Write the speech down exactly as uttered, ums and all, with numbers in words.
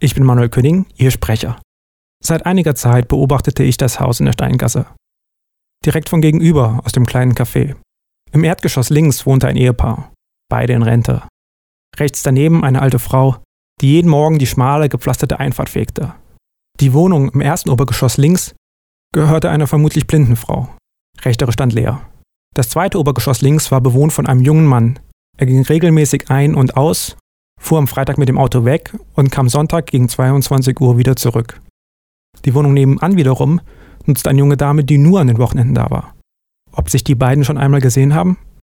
Ich bin Manuel König, Ihr Sprecher. Seit einiger Zeit beobachtete ich das Haus in der Steingasse. Direkt von gegenüber aus dem kleinen Café. Im Erdgeschoss links wohnte ein Ehepaar, beide in Rente. Rechts daneben eine alte Frau, die jeden Morgen die schmale, gepflasterte Einfahrt fegte. Die Wohnung im ersten Obergeschoss links gehörte einer vermutlich blinden Frau. Rechtere stand leer. Das zweite Obergeschoss links war bewohnt von einem jungen Mann. Er ging regelmäßig ein und aus, fuhr am Freitag mit dem Auto weg und kam Sonntag gegen zweiundzwanzig Uhr wieder zurück. Die Wohnung nebenan wiederum nutzte eine junge Dame, die nur an den Wochenenden da war. Ob sich die beiden schon einmal gesehen haben?